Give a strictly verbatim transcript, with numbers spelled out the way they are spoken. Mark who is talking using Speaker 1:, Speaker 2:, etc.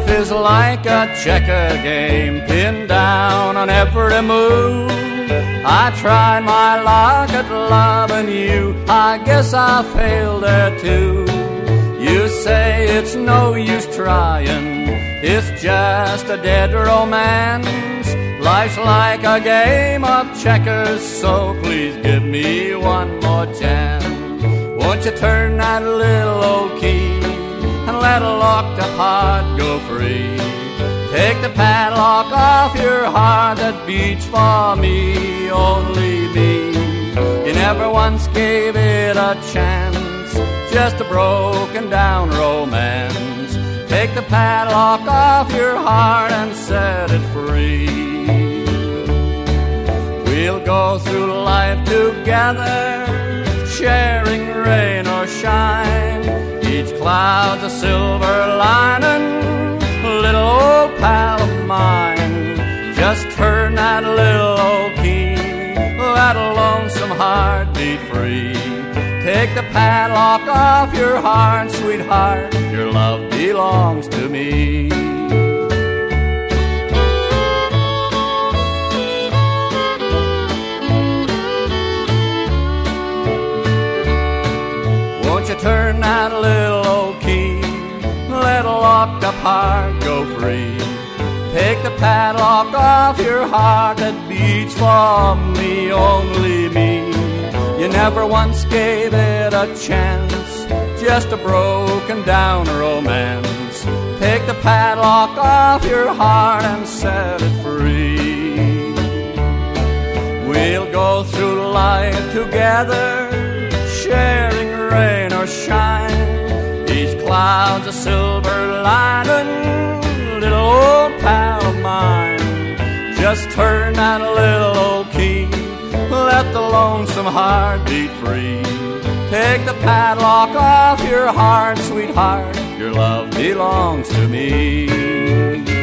Speaker 1: Life is like a checker game, pinned down on every move. I tried my luck at loving you, I guess I failed there too. You say it's no use trying, it's just a dead romance. Life's like a game of checkers, so please give me one more chance. Won't you turn that little old key and let a locked up heart go free? Take the padlock off your heart that beats for me, only me. You never once gave it a chance, just a broken down romance. Take the padlock off your heart and set it free. We'll go through life together, sharing rain or shine. Each cloud's a silver lining, little old pal of mine. Just turn that little old key, let a lonesome heart beat free. Take the padlock off your heart, sweetheart, your love belongs to me. Won't you turn that little old key, let a locked up heart go free. Take the padlock off your heart that beats for me, only me. You never once gave it a chance, just a broken down romance. Take the padlock off your heart and set it free. We'll go through life together, sharing rain or shine. Each cloud's a silver lining, little old pal of mine. Just turn that little old key, let the lonesome heart beat free. Take the padlock off your heart, sweetheart, your love belongs to me.